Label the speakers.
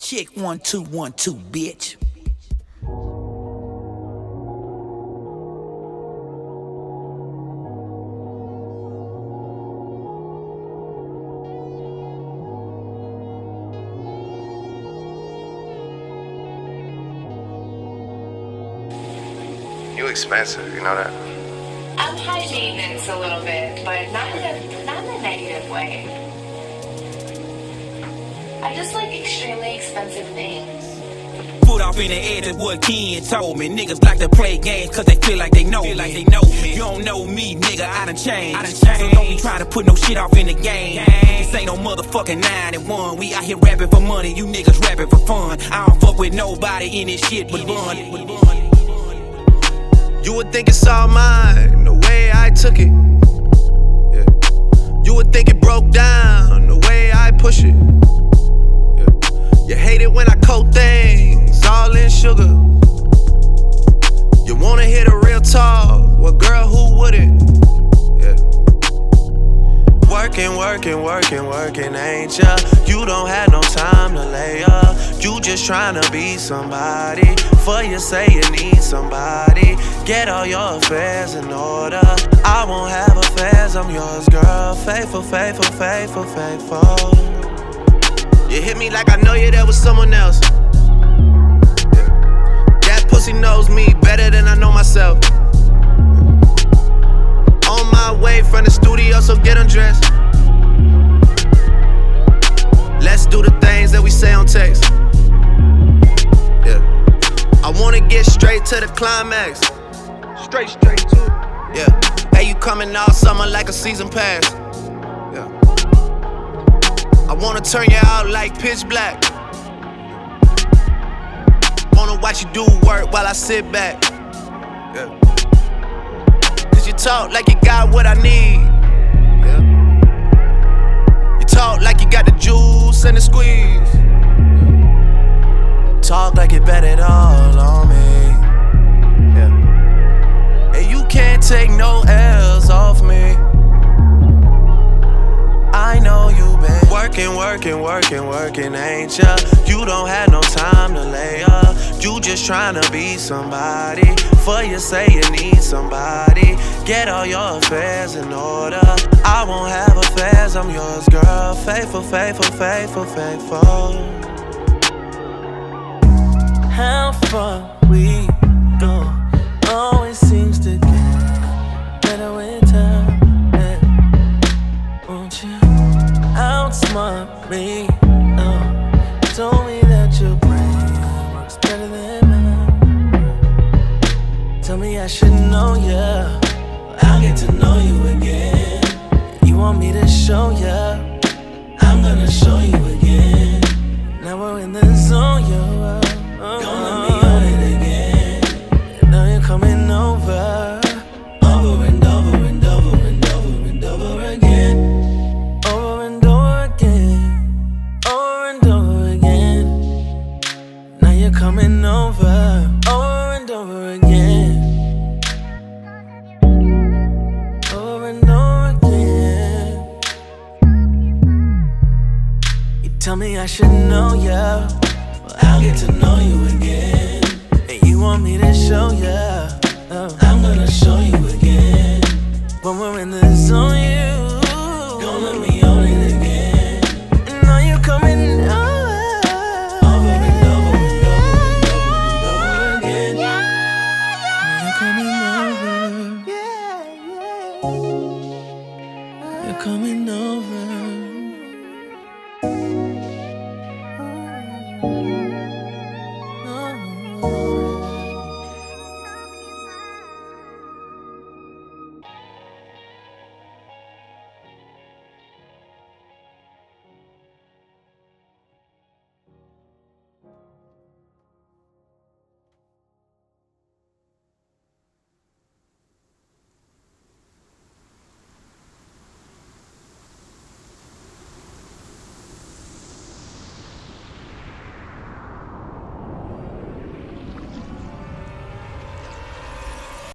Speaker 1: Check 1 2 1 2, bitch.
Speaker 2: You expensive, you know that?
Speaker 3: I'm high maintenance a little bit, but not in a negative way. I just like extremely expensive things.
Speaker 1: Put off in the air, that's what Ken told me. Niggas like to play games cause they feel like they know me. You don't know me, nigga, I done changed. So don't be trying to put no shit off in the game. This ain't no motherfucking 9-1. We out here rapping for money, you niggas rapping for fun. I don't fuck with nobody in this shit but Bun.
Speaker 4: You would think it's all mine, the way I took it. Yeah. You would think it broke down, the way I push it. Yeah. You hate it when I coat things all in sugar. You wanna hear the real talk, well girl, who wouldn't? Yeah. Working, ain't ya? You don't have no time to lay up. You just tryna be somebody. For you say you need somebody. Get all your affairs in order. I won't have affairs, I'm yours, girl. Faithful. You hit me like I know you there with someone else. Yeah. That pussy knows me better than I know myself. On my way from the studio, so get undressed. Let's do the things that we say on text. Yeah. I wanna get straight to the climax. Straight to it. Yeah. Hey, you coming all summer like a season pass. Yeah. I wanna turn you out like pitch black. Wanna watch you do work while I sit back. Yeah. Cause you talk like you got what I need. Yeah. You talk like you got the juice and the squeeze. Yeah. Talk like you bet it all on me. Yeah. And you can't take no L's off me. I know you been working, ain't ya? You don't have no time to lay up. You just tryna be somebody. For you say you need somebody. Get all your affairs in order. I won't have affairs, I'm yours, girl. Faithful.
Speaker 5: How far we go always seems to get better with time. Yeah. Won't you outsmart me? Oh, told me that your brain works better than mine. Tell me I should know ya. I'll get to know you again. You want me to show ya? I'm gonna show you again. Now we're in the zone, yo. Don't let me own it again. And now you're coming over. Over and over and over and over and over again. Over and over again. Over and over again. Now you're coming over. Over and over again. Over and over again. You tell me I should know ya. I'll get to know you again. And you want me to show ya.